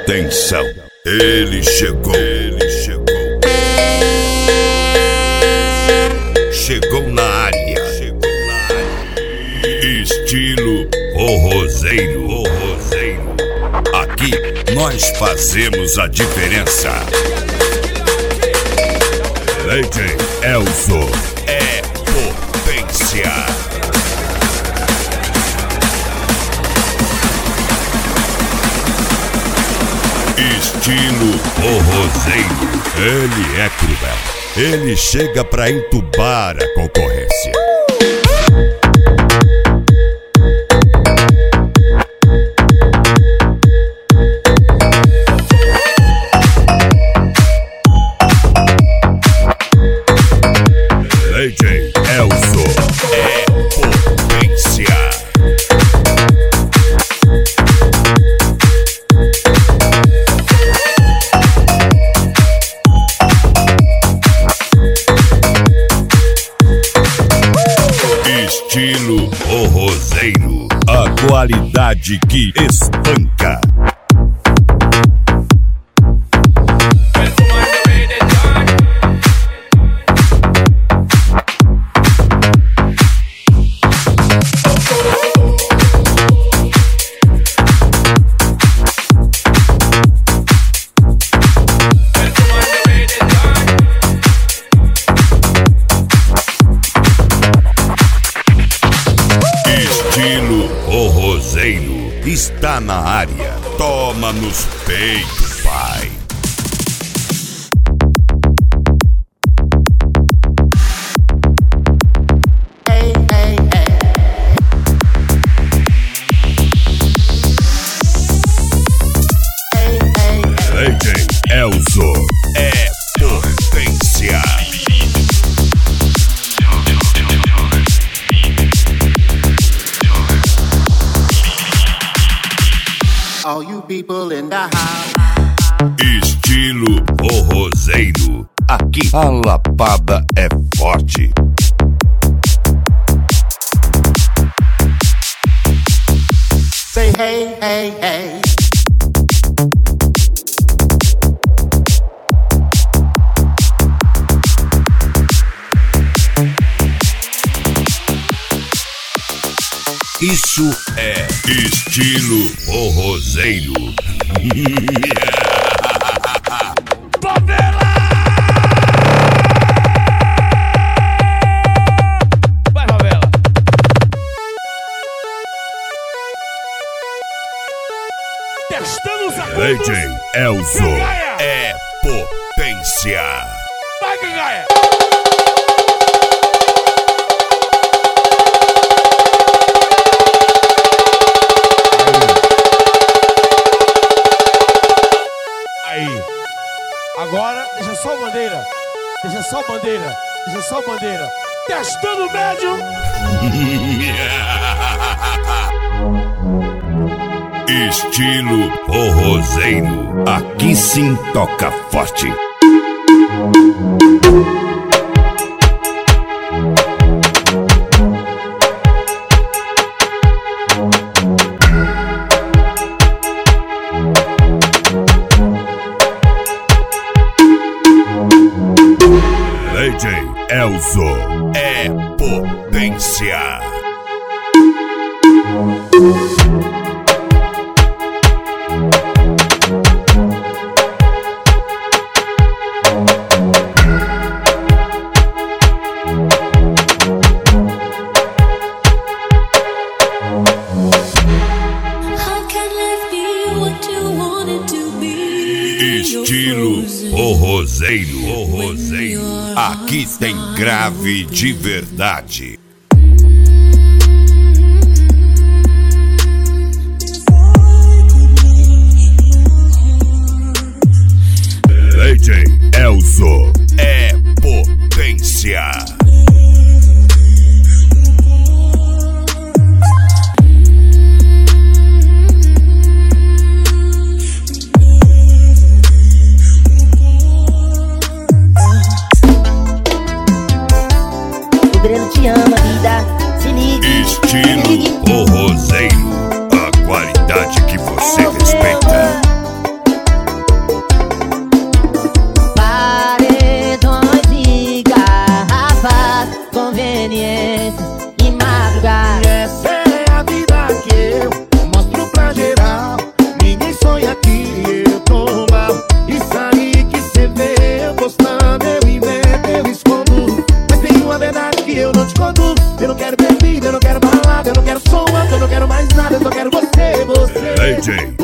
Atenção, ele chegou. Chegou na área. Estilo forrozeiro. Aqui nós fazemos a diferença. Lady Elzo é potência. Estilo forrozeiro. Ele é cruel. Ele chega pra entubar a concorrência. DJ Elzo é potência. Estilo forrozeiro, a qualidade que espanca. Estilo forrozeiro está na área. Toma nos peitos, pai. DJ Elzo é potência. All you people in the house. Estilo forrozeiro. Aqui a lapada é forte. Say hey, hey, hey. Isso é estilo forrozeiro. Favela! Vai, favela! Testando os acordos. DJ Elzo é potência. Vai, Gangaia! Aí. Agora, deixa só bandeira. Deixa só bandeira. Deixa só bandeira. Testando o médio. Estilo forrozeiro. Aqui sim toca forte. DJ Elzo é potência. Estilo forrozeiro. Aqui tem grave de verdade. DJ Elzo é potência. O Breno te ama, vida. Se ligue. Estilo forrozeiro. A qualidade que você respeita. DJ